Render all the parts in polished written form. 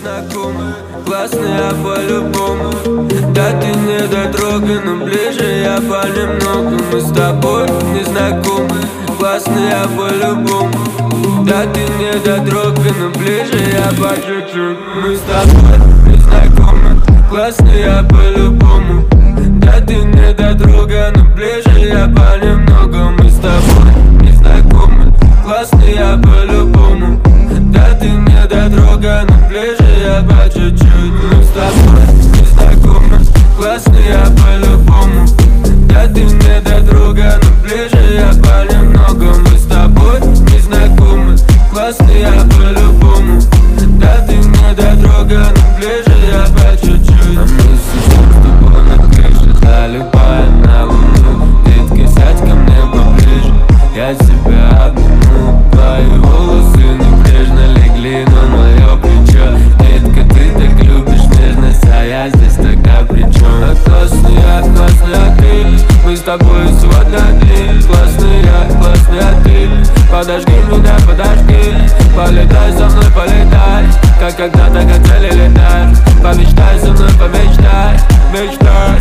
незнакомый, классная по-любому. Да ты не дотрогай, но ближе я понемногу. Мы с тобой незнакомы, классная по-любому. Да ты не дотрогай, но ближе я по чуть-чуть. Мы с тобой незнакомы, классная по-любому. Да ты не дотрогай, но ближе я понемногу. Мы с тобой незнакомы, классная по-любому. Да ты не дотрогай, но ближе я по чуть-чуть. Мы с тобой незнакомы, классная по-любому. Да ты не дотрогай, но ближе я понемногу. Мы с тобой незнакомы, классная по-любому. Да ты не дотрогай, но ближе я по чуть-чуть. А мы сидим с тобой на крыше, залипая на луну. Детка, сядь ко мне поближе, я тебя обниму. Твои волосы небрежно легли на мое плечо. Детка, ты так любишь нежность, а я здесь тогда при чем? А классная ты, мы с тобой сегодня дни. Классная ты, подожди меня, подожди. Полетай со мной, полетай, как когда-то хотели летать. Помечтай со мной, помечтай, мечтай.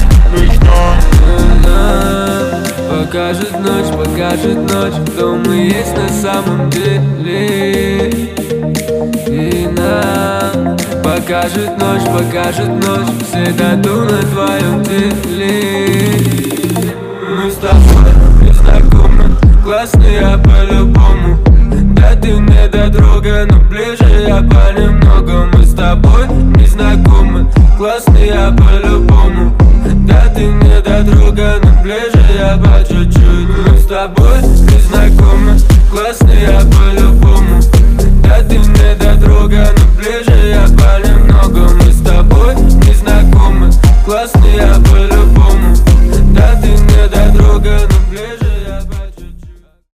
Покажет ночь, кто мы есть на самом деле. И нам покажет ночь, все тату на твоем теле. Мы с тобой незнакомы, классные по-любому. Да ты не дотрогай, но ближе я понемногу. Мы с тобой незнакомы, классные по-любому. Да ты не дотрогай, но ближе я по чуть-чуть. Мы с тобой незнакомы, классные по-любому. Да ты не дотрогай, но ближе я понемногу. Мы с тобой незнакомы, классные по-любому.